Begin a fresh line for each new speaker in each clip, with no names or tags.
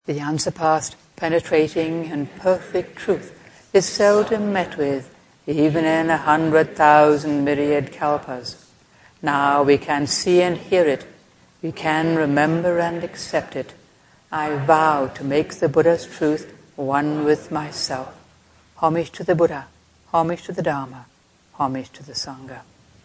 The unsurpassed, penetrating and perfect truth is seldom met with, even in 100,000 myriad kalpas. Now we can see and hear it. We can remember and accept it. I vow to make the Buddha's truth one with myself. Homage to the Buddha, homage to the Dharma, homage to the Sangha.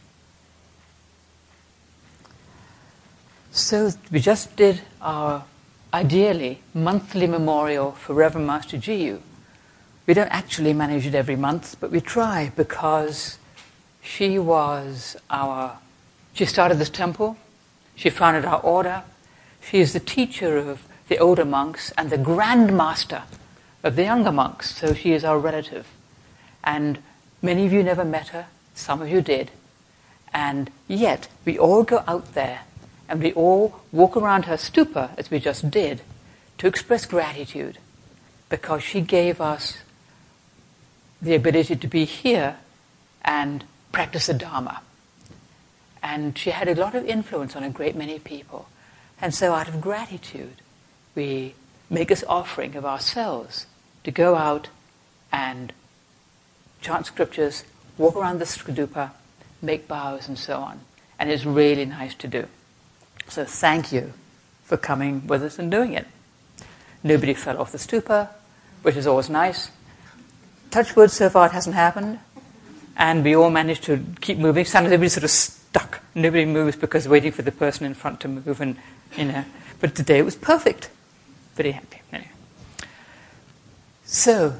So we just did our, ideally, monthly memorial for Reverend Master Jiyu. We don't actually manage it every month, but we try because she started this temple, she founded our order, she is the teacher of the older monks and the grand master of the younger monks, so she is our relative. And many of you never met her, some of you did, and yet we all go out there and we all walk around her stupa, as we just did, to express gratitude, because she gave us the ability to be here and practice the Dharma. And she had a lot of influence on a great many people. And so out of gratitude, we make this offering of ourselves to go out and chant scriptures, walk around the stupa, make bows and so on. And it's really nice to do. So thank you for coming with us and doing it. Nobody fell off the stupa, which is always nice. Touch wood, so far it hasn't happened. And we all managed to keep moving. Sometimes everybody's sort of stuck. Nobody moves because they're waiting for the person in front to move. And but today it was perfect. Very happy. Anyway. So,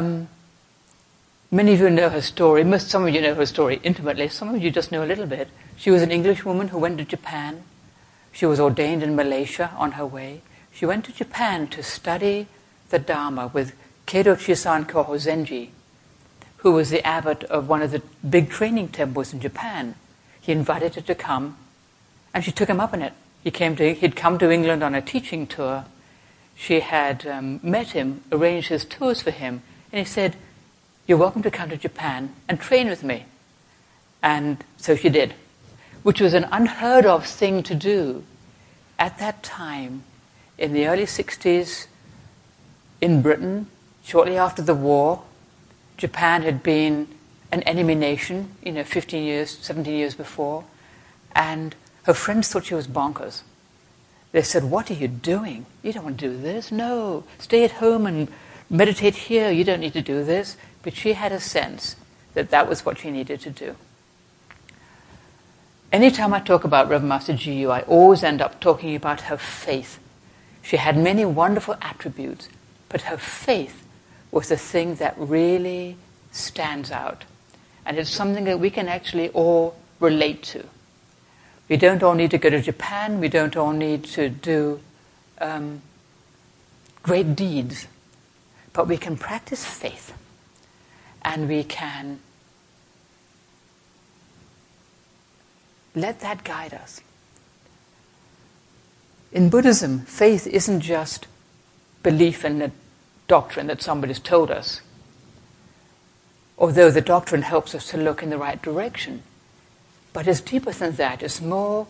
many of you know her story. Some of you know her story intimately. Some of you just know a little bit. She was an English woman who went to Japan. She was ordained in Malaysia on her way. She went to Japan to study the Dharma with Kedo Chisan Koho Zenji, who was the abbot of one of the big training temples in Japan. He invited her to come, and she took him up on it. He'd come to England on a teaching tour. She had met him, arranged his tours for him, and he said, "You're welcome to come to Japan and train with me." And so she did, which was an unheard of thing to do. At that time, in the early 60s, in Britain, shortly after the war, Japan had been an enemy nation, 15 years, 17 years before, and her friends thought she was bonkers. They said, "What are you doing? You don't want to do this. No, stay at home and meditate here. You don't need to do this." But she had a sense that that was what she needed to do. Anytime I talk about Reverend Master Jiyu, I always end up talking about her faith. She had many wonderful attributes, but her faith was the thing that really stands out. And it's something that we can actually all relate to. We don't all need to go to Japan. We don't all need to do great deeds. But we can practice faith. And we can let that guide us. In Buddhism, faith isn't just belief in a doctrine that somebody's told us, although the doctrine helps us to look in the right direction. But it's deeper than that. It's more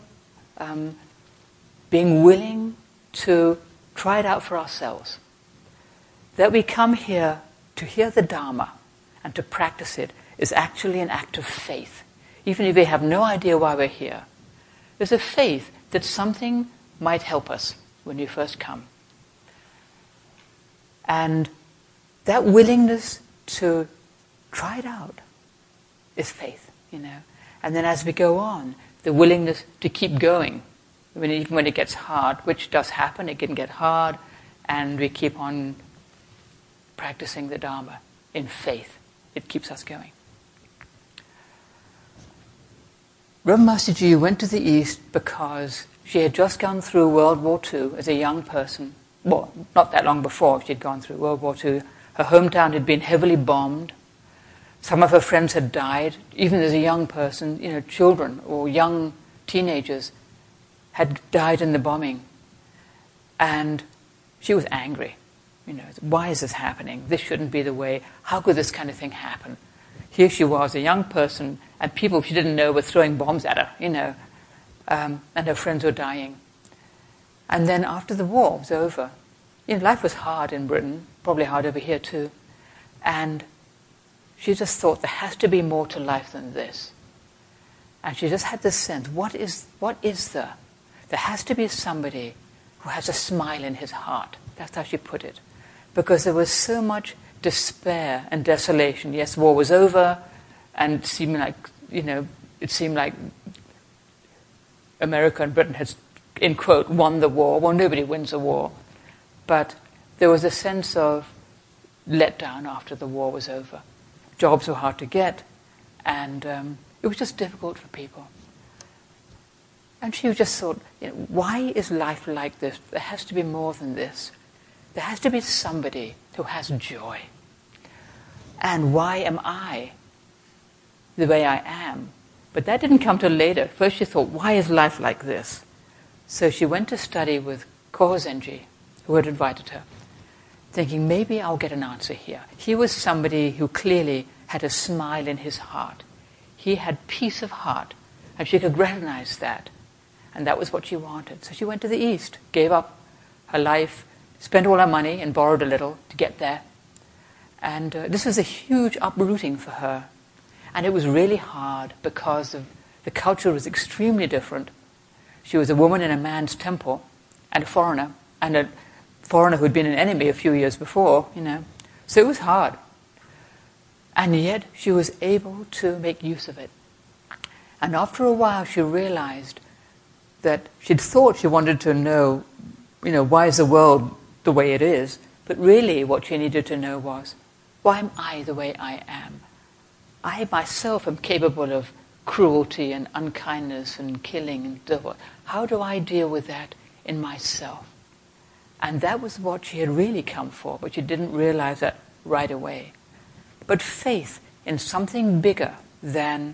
being willing to try it out for ourselves. That we come here to hear the Dharma and to practice it is actually an act of faith. Even if we have no idea why we're here, there's a faith that something might help us when you first come. And that willingness to try it out is faith, And then as we go on, the willingness to keep going, even when it gets hard, which does happen, it can get hard, and we keep on practicing the Dharma in faith. It keeps us going. Reverend Master Jiyu went to the East because she had just gone through World War II as a young person. Well, not that long before she had gone through World War II. Her hometown had been heavily bombed. Some of her friends had died. Even as a young person, children or young teenagers had died in the bombing. And she was angry. Why is this happening? This shouldn't be the way. How could this kind of thing happen? Here she was, a young person, and people she didn't know were throwing bombs at her, and her friends were dying. And then after the war was over, life was hard in Britain, probably hard over here too. And she just thought there has to be more to life than this. And she just had this sense, what is there? There has to be somebody who has a smile in his heart. That's how she put it. Because there was so much despair and desolation. Yes, war was over, and it seemed like America and Britain had, in quote, won the war. Well, nobody wins a war. But there was a sense of letdown after the war was over. Jobs were hard to get, and it was just difficult for people. And she just thought, why is life like this? There has to be more than this. There has to be somebody who has joy. And why am I the way I am? But that didn't come till later. First she thought, why is life like this? So she went to study with Kohozenji, who had invited her, thinking, maybe I'll get an answer here. He was somebody who clearly had a smile in his heart. He had peace of heart, and she could recognize that. And that was what she wanted. So she went to the East, gave up her life, spent all her money and borrowed a little to get there. And this was a huge uprooting for her. And it was really hard because the culture was extremely different. She was a woman in a man's temple and a foreigner who'd been an enemy a few years before, So it was hard. And yet she was able to make use of it. And after a while she realized that she'd thought she wanted to know, why is the world the way it is? But really what she needed to know was, why am I the way I am? I myself am capable of cruelty and unkindness and killing and devil. How do I deal with that in myself? And that was what she had really come for, but she didn't realize that right away. But faith in something bigger than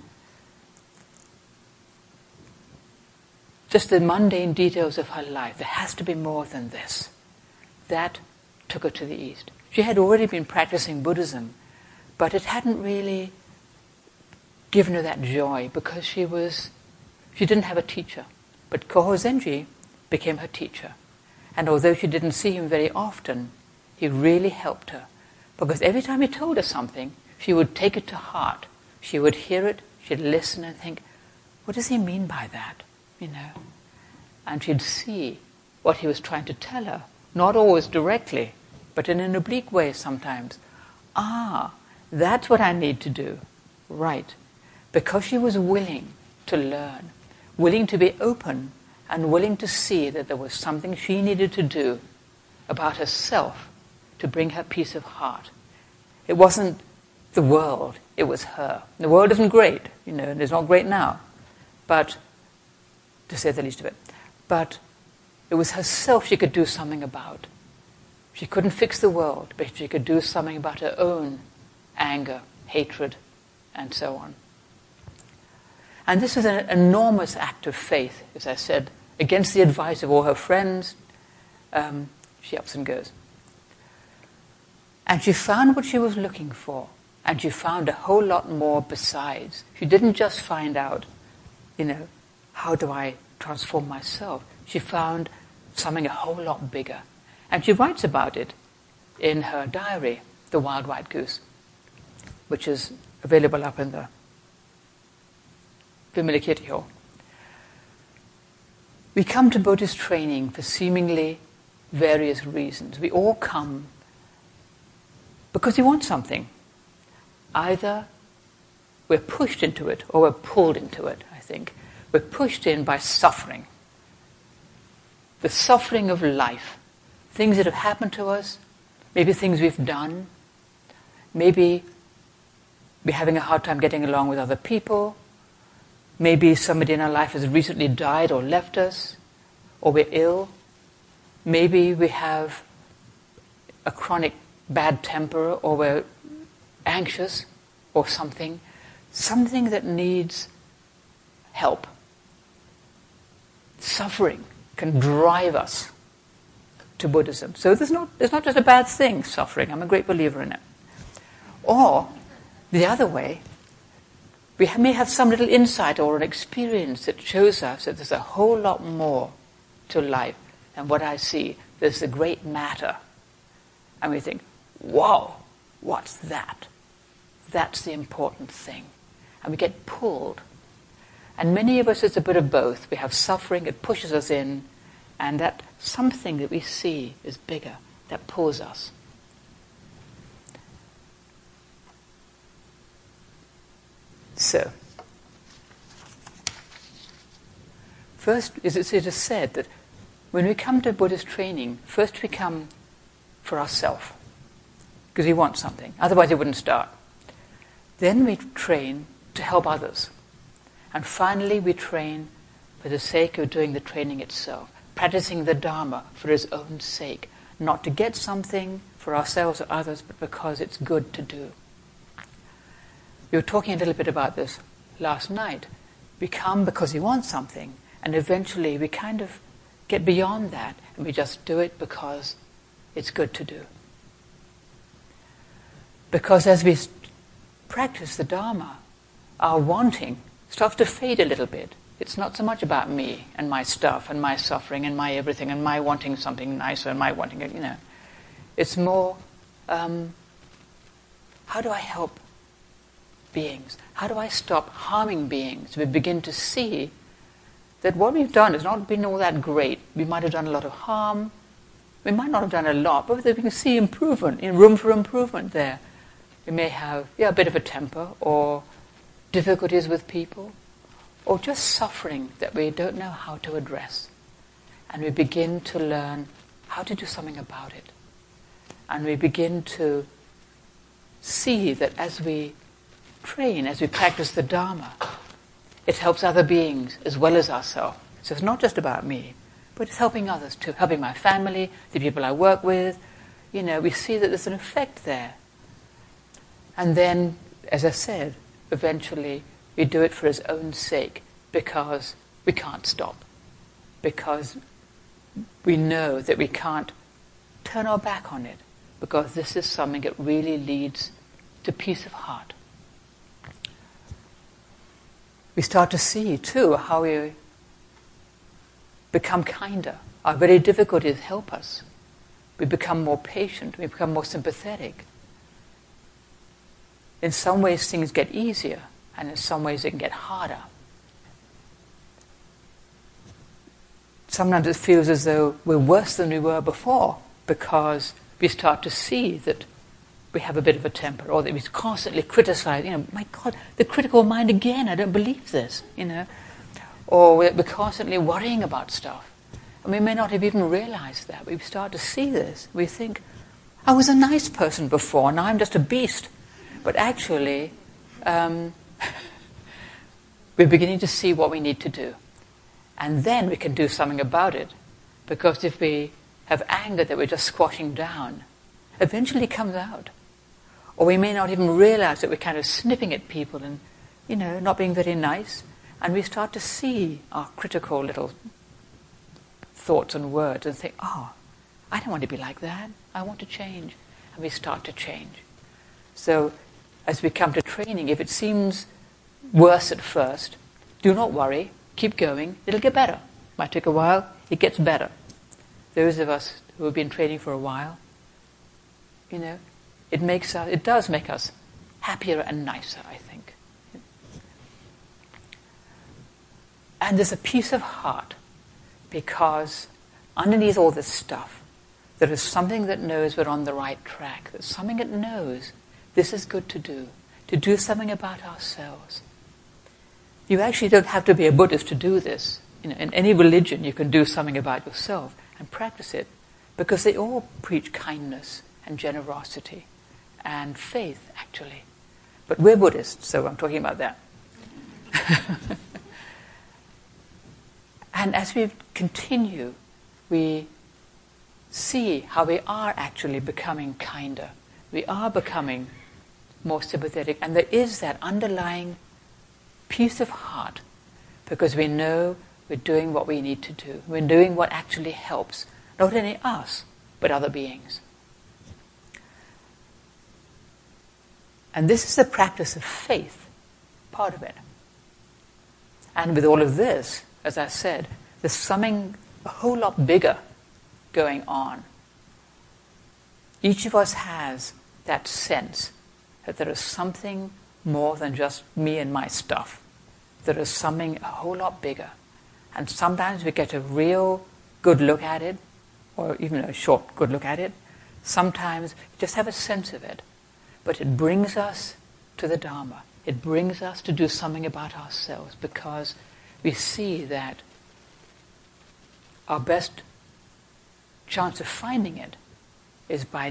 just the mundane details of her life. There has to be more than this. That took her to the East. She had already been practicing Buddhism, but it hadn't really given her that joy because she didn't have a teacher. But Kohozenji became her teacher. And although she didn't see him very often, he really helped her. Because every time he told her something, she would take it to heart. She would hear it, she'd listen and think, what does he mean by that? And she'd see what he was trying to tell her, not always directly, but in an oblique way sometimes. That's what I need to do. Right. Because she was willing to learn, willing to be open, and willing to see that there was something she needed to do about herself to bring her peace of heart. It wasn't the world, it was her. The world isn't great, and it's not great now, but to say the least of it. But it was herself she could do something about. She couldn't fix the world, but she could do something about her own anger, hatred, and so on. And this was an enormous act of faith, as I said, against the advice of all her friends. She ups and goes. And she found what she was looking for, and she found a whole lot more besides. She didn't just find out, how do I transform myself? She found something a whole lot bigger. And she writes about it in her diary, The Wild White Goose, which is available up in the Vimalakirti Hall. We come to Buddhist training for seemingly various reasons. We all come because we want something. Either we're pushed into it or we're pulled into it, I think. We're pushed in by suffering. The suffering of life. Things that have happened to us, maybe things we've done, maybe we're having a hard time getting along with other people, maybe somebody in our life has recently died or left us, or we're ill, maybe we have a chronic bad temper, or we're anxious, or something that needs help. Suffering can drive us to Buddhism. So it's not just a bad thing, suffering. I'm a great believer in it. Or, the other way, we may have some little insight or an experience that shows us that there's a whole lot more to life than what I see. there's the great matter. And we think, whoa, what's that? That's the important thing. And we get pulled. And many of us, it's a bit of both. We have suffering, it pushes us in, and that something that we see is bigger, that pulls us. So, first, it is said that when we come to Buddhist training, first we come for ourselves, because we want something. Otherwise, it wouldn't start. Then we train to help others. And finally, we train for the sake of doing the training itself, practicing the Dharma for its own sake, not to get something for ourselves or others, but because it's good to do. We were talking a little bit about this last night. We come because we want something, and eventually we kind of get beyond that, and we just do it because it's good to do. Because as we practice the Dharma, our wanting starts to fade a little bit. It's not so much about me and my stuff and my suffering and my everything and my wanting something nicer and my wanting it, It's more, how do I help beings? How do I stop harming beings? We begin to see that what we've done has not been all that great. We might have done a lot of harm. We might not have done a lot, but we can see improvement, room for improvement there. We may have a bit of a temper, or difficulties with people, or just suffering that we don't know how to address. And we begin to learn how to do something about it. And we begin to see that as we train, as we practice the Dharma, it helps other beings as well as ourselves. So it's not just about me, but it's helping others too, helping my family, the people I work with. We see that there's an effect there. And then, as I said, eventually we do it for its own sake, because we can't stop. Because we know that we can't turn our back on it, because this is something that really leads to peace of heart. We start to see, too, how we become kinder. Our very difficulties help us. We become more patient. We become more sympathetic. In some ways, things get easier, and in some ways, they can get harder. Sometimes it feels as though we're worse than we were before, because we start to see that we have a bit of a temper, or that we constantly criticize, my God, the critical mind again, I don't believe this, Or we're constantly worrying about stuff. And we may not have even realized that. We start to see this. We think, I was a nice person before, now I'm just a beast. But actually, we're beginning to see what we need to do. And then we can do something about it. Because if we have anger that we're just squashing down, eventually it comes out. Or we may not even realize that we're kind of snipping at people and, not being very nice. And we start to see our critical little thoughts and words and think, I don't want to be like that. I want to change. And we start to change. So as we come to training, if it seems worse at first, do not worry. Keep going. It'll get better. Might take a while. It gets better. Those of us who have been training for a while, it does make us happier and nicer, I think. And there's a peace of heart, because underneath all this stuff, there is something that knows we're on the right track. There's something that knows this is good to do something about ourselves. You actually don't have to be a Buddhist to do this. In any religion, you can do something about yourself and practice it, because they all preach kindness and generosity and faith, actually. But we're Buddhists, so I'm talking about that. And as we continue, we see how we are actually becoming kinder. We are becoming more sympathetic. And there is that underlying peace of heart, because we know we're doing what we need to do. We're doing what actually helps, not only us, but other beings. And this is the practice of faith, part of it. And with all of this, as I said, there's something a whole lot bigger going on. Each of us has that sense that there is something more than just me and my stuff. There is something a whole lot bigger. And sometimes we get a real good look at it, or even a short good look at it. Sometimes we just have a sense of it. But it brings us to the Dharma. It brings us to do something about ourselves, because we see that our best chance of finding it is by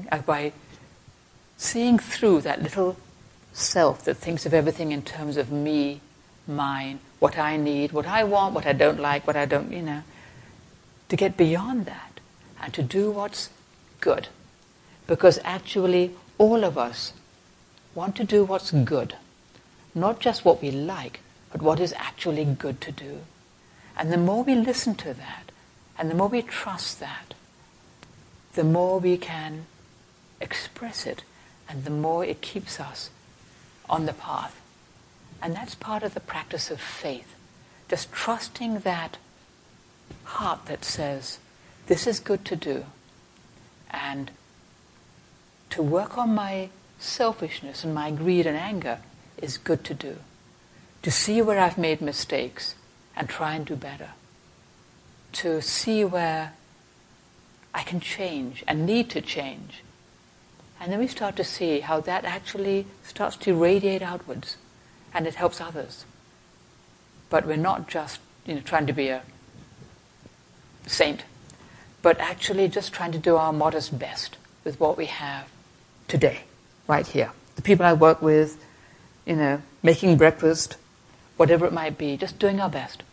seeing through that little self that thinks of everything in terms of me, mine, what I need, what I want, what I don't like, what I don't, to get beyond that and to do what's good. Because actually all of us want to do what's good. Not just what we like, but what is actually good to do. And the more we listen to that, and the more we trust that, the more we can express it, and the more it keeps us on the path. And that's part of the practice of faith. Just trusting that heart that says, this is good to do. And to work on my selfishness and my greed and anger is good to do. To see where I've made mistakes and try and do better. To see where I can change and need to change. And then we start to see how that actually starts to radiate outwards, and it helps others. But we're not just trying to be a saint, but actually just trying to do our modest best with what we have today, right here. The people I work with, making breakfast, whatever it might be, just doing our best.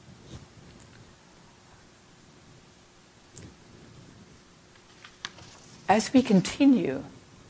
As we continue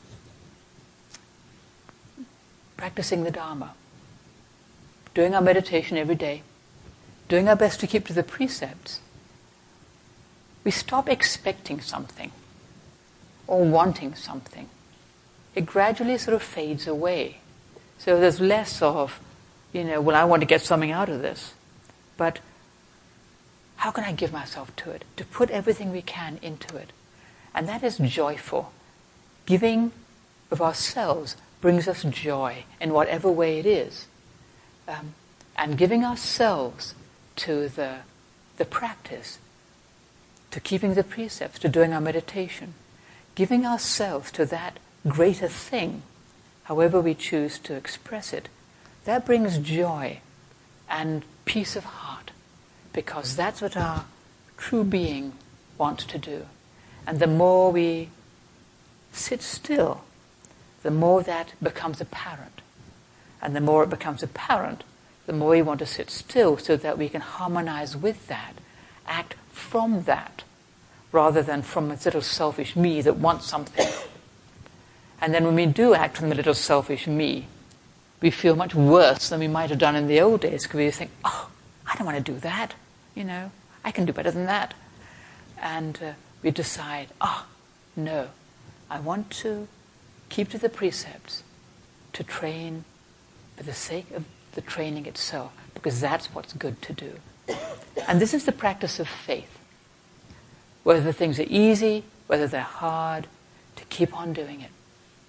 practicing the Dharma, doing our meditation every day, doing our best to keep to the precepts, we stop expecting something or wanting something. It gradually sort of fades away. So there's less of, well, I want to get something out of this. But how can I give myself to it? To put everything we can into it. And that is joyful. Giving of ourselves brings us joy in whatever way it is. And giving ourselves to the practice, to keeping the precepts, to doing our meditation, giving ourselves to that greater thing, however we choose to express it, that brings joy and peace of heart, because that's what our true being wants to do. And the more we sit still, the more that becomes apparent. And the more it becomes apparent, the more we want to sit still so that we can harmonize with that, act from that, rather than from a little selfish me that wants something. And then when we do act from the little selfish me, we feel much worse than we might have done in the old days, because we think, I don't want to do that. I can do better than that. And we decide, no, I want to keep to the precepts, to train for the sake of the training itself, because that's what's good to do. And this is the practice of faith. Whether things are easy, whether they're hard, to keep on doing it.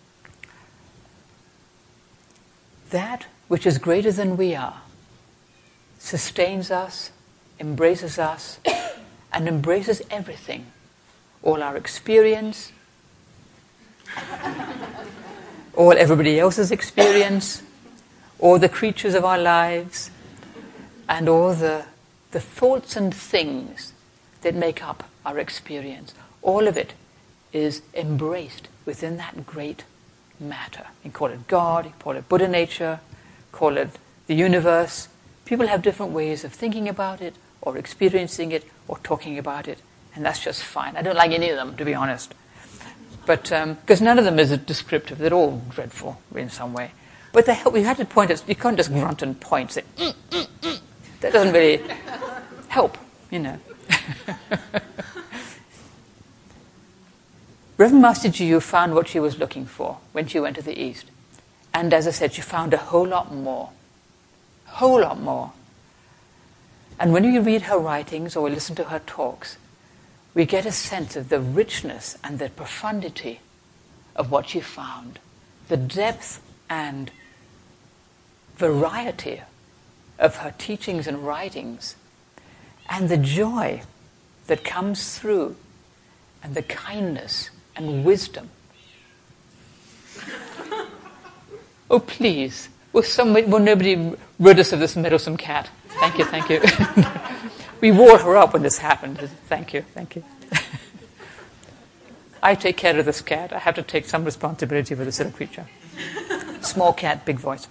That which is greater than we are sustains us, embraces us, and embraces everything. All our experience, all everybody else's experience, all the creatures of our lives, and all the thoughts and things that make up our experience. All of it is embraced within that great matter. You call it God, you call it Buddha nature, call it the universe. People have different ways of thinking about it, or experiencing it, or talking about it, and that's just fine. I don't like any of them, to be honest. But because none of them is descriptive, they're all dreadful in some way. But they help. We had to point at. You can't just grunt and point. Say, That doesn't really help, Reverend Master Jiyu found what she was looking for when she went to the East. And as I said, she found a whole lot more. A whole lot more. And when you read her writings or listen to her talks, we get a sense of the richness and the profundity of what she found, the depth and variety of her teachings and writings, and the joy that comes through, and the kindness and wisdom. Oh, please, will nobody rid us of this meddlesome cat? Thank you, thank you. We wore her up when this happened. Thank you, thank you. I take care of this cat. I have to take some responsibility for this little creature. Small cat, big voice.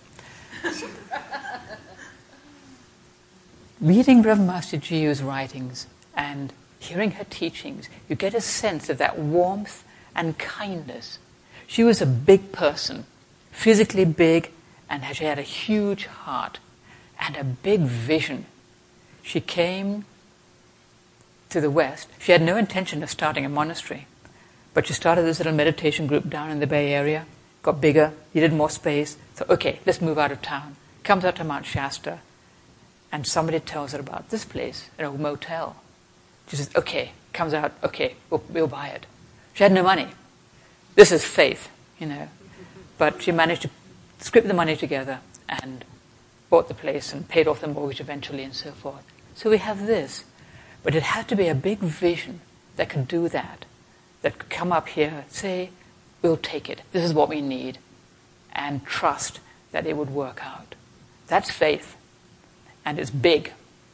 Reading Reverend Master Jiu's writings and hearing her teachings, you get a sense of that warmth and kindness. She was a big person, physically big, and she had a huge heart and a big vision. She came to the West. She had no intention of starting a monastery, but she started this little meditation group down in the Bay Area, got bigger, needed more space, so okay, let's move out of town. Comes out to Mount Shasta, and somebody tells her about this place, a motel. She says, okay, comes out, okay, we'll buy it. She had no money. This is faith, But she managed to scrape the money together and bought the place and paid off the mortgage eventually and so forth. So we have this. But it had to be a big vision that could do that could come up here, say, we'll take it. This is what we need. And trust that it would work out. That's faith. And it's big.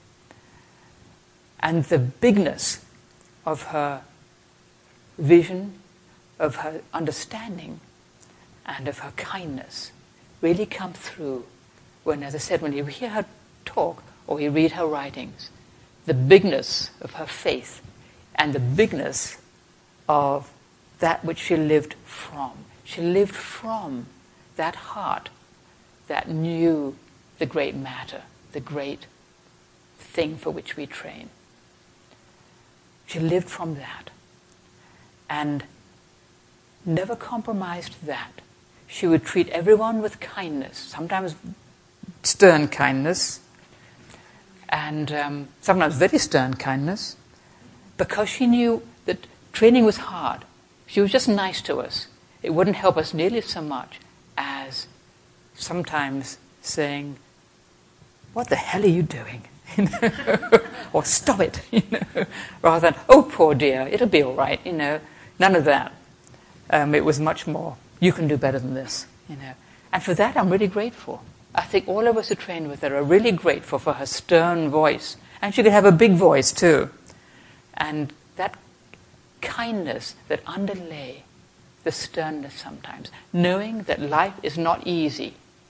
And the bigness of her vision, of her understanding, and of her kindness really come through when, as I said, when you hear her talk or you read her writings, the bigness of her faith and the bigness of that which she lived from. She lived from that heart that knew the great matter, the great thing for which we train. She lived from that and never compromised that. She would treat everyone with kindness, sometimes stern kindness, and sometimes very stern kindness, because she knew that training was hard. She was just nice to us. It wouldn't help us nearly so much as sometimes saying, what the hell are you doing? Or stop it, rather than, oh, poor dear, it'll be all right, None of that. It was much more, you can do better than this, And for that, I'm really grateful. I think all of us who trained with her are really grateful for her stern voice. And she could have a big voice, too. And that kindness that underlay the sternness sometimes, knowing that life is not easy.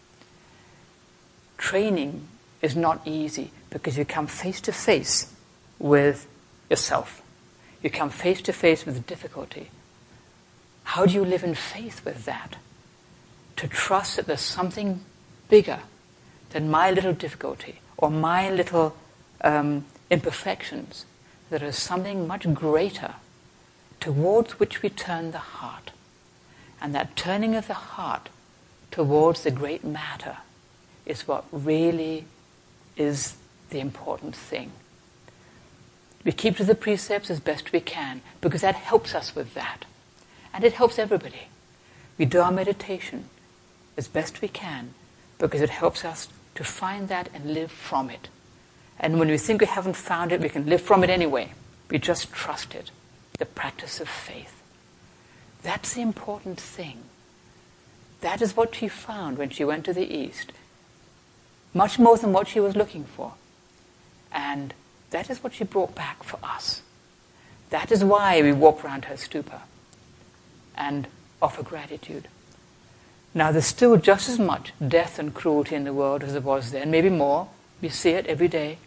Training is not easy because you come face to face with yourself. You come face to face with difficulty. How do you live in faith with that? To trust that there's something bigger than my little difficulty or my little imperfections. There is something much greater towards which we turn the heart. And that turning of the heart towards the great matter is what really is the important thing. We keep to the precepts as best we can because that helps us with that. And it helps everybody. We do our meditation as best we can because it helps us to find that and live from it. And when we think we haven't found it, we can live from it anyway. We just trust it. The practice of faith. That's the important thing. That is what she found when she went to the East. Much more than what she was looking for. And that is what she brought back for us. That is why we walk around her stupa and offer gratitude. Now there's still just as much death and cruelty in the world as there was then, maybe more. We see it every day.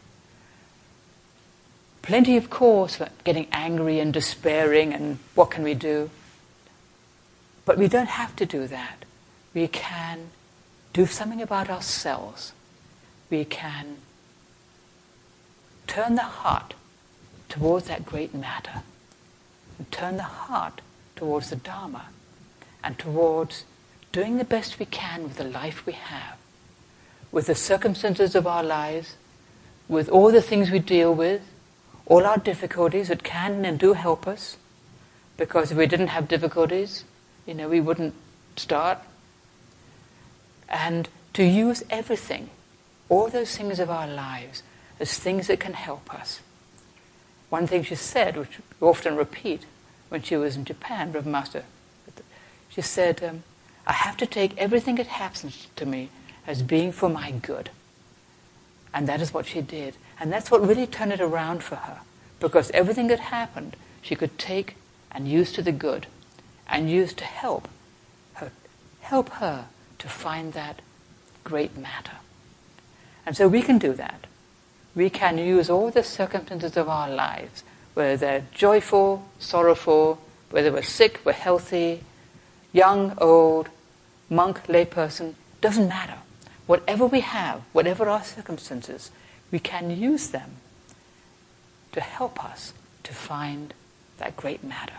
Plenty of cause for getting angry and despairing and what can we do? But we don't have to do that. We can do something about ourselves. We can turn the heart towards that great matter. And turn the heart towards the Dharma. And towards doing the best we can with the life we have. With the circumstances of our lives. With all the things we deal with. all our difficulties that can and do help us, because if we didn't have difficulties, we wouldn't start. And to use everything, all those things of our lives, as things that can help us. One thing she said, which we often repeat when she was in Japan, Reverend Master, she said, I have to take everything that happens to me as being for my good. And that is what she did. And that's what really turned it around for her. Because everything that happened, she could take and use to the good, and use to help her to find that great matter. And so we can do that. We can use all the circumstances of our lives, whether they're joyful, sorrowful, whether we're sick, we're healthy, young, old, monk, layperson, doesn't matter. Whatever we have, whatever our circumstances, we can use them to help us to find that great matter.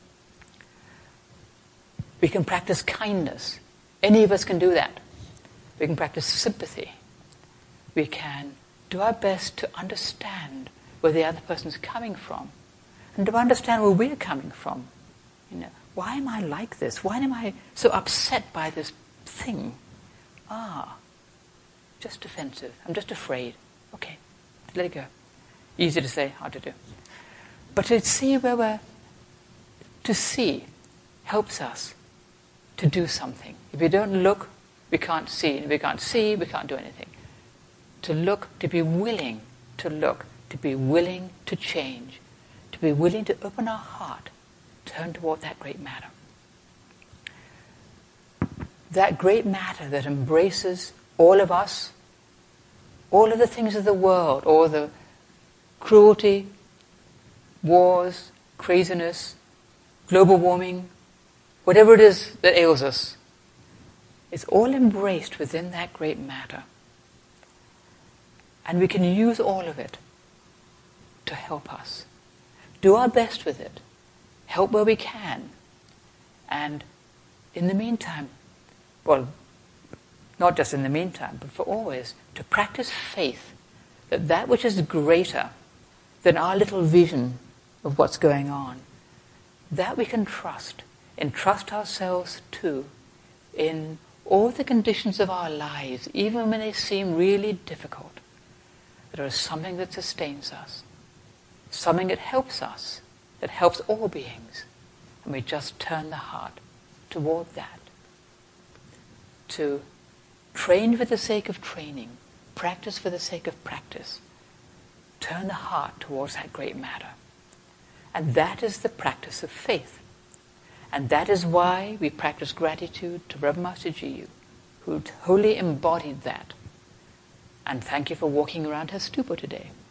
We can practice kindness. Any of us can do that. We can practice sympathy. We can do our best to understand where the other person's coming from, and to understand where we're coming from. Why am I like this? Why am I so upset by this thing? Just defensive. I'm just afraid. Okay, let it go. Easy to say, hard to do. But to see to see helps us to do something. If we don't look, we can't see. If we can't see, we can't do anything. To look, to be willing to look, to be willing to change, to be willing to open our heart, turn toward that great matter. That great matter that embraces all of us, all of the things of the world, all the cruelty, wars, craziness, global warming, whatever it is that ails us, it's all embraced within that great matter. And we can use all of it to help us. Do our best with it. Help where we can. And in the meantime, well, not just in the meantime, but for always, to practice faith that that which is greater than our little vision of what's going on, that we can trust, entrust ourselves to in all the conditions of our lives, even when they seem really difficult. There is something that sustains us, something that helps us, that helps all beings, and we just turn the heart toward that. To train for the sake of training, practice for the sake of practice, turn the heart towards that great matter. And that is the practice of faith. And that is why we practice gratitude to Reverend Master Jiyu, who wholly embodied that. And thank you for walking around her stupa today.